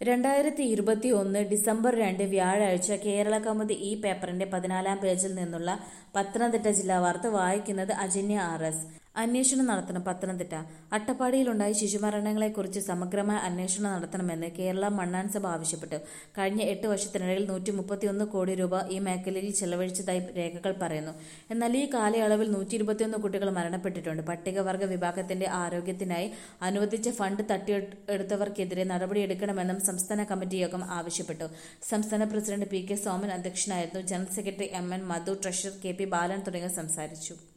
2021 December 2 വ്യാഴാഴ്ച കേരള കൗമുദി ഈ പേപ്പറിന്റെ 14-ാം പേജിൽ നിന്നുള്ള പത്തനംതിട്ട ജില്ലാ വാർത്ത വായിക്കുന്നത് അജന്യ RS. അന്വേഷണം നടത്തണം. പത്തനംതിട്ട അട്ടപ്പാടിയിലുണ്ടായ ശിശുമരണങ്ങളെക്കുറിച്ച് സമഗ്രമായ അന്വേഷണം നടത്തണമെന്ന് കേരള മണ്ണാൻ സഭ ആവശ്യപ്പെട്ടു. കഴിഞ്ഞ 8 വർഷത്തിനിടയിൽ 131 കോടി രൂപ ഈ മേഖലയിൽ ചെലവഴിച്ചതായി രേഖകൾ പറയുന്നു. എന്നാൽ ഈ കാലയളവിൽ 121 കുട്ടികൾ മരണപ്പെട്ടിട്ടുണ്ട്. പട്ടികവർഗ വിഭാഗത്തിന്റെ ആരോഗ്യത്തിനായി അനുവദിച്ച ഫണ്ട് തട്ടിയെടുത്തവർക്കെതിരെ നടപടിയെടുക്കണമെന്നും സംസ്ഥാന കമ്മിറ്റി യോഗം ആവശ്യപ്പെട്ടു. സംസ്ഥാന പ്രസിഡന്റ് PK സോമൻ അധ്യക്ഷനായിരുന്നു. General secretary MN Madhu, treasurer KP Balan തുടങ്ങിയവർ സംസാരിച്ചു.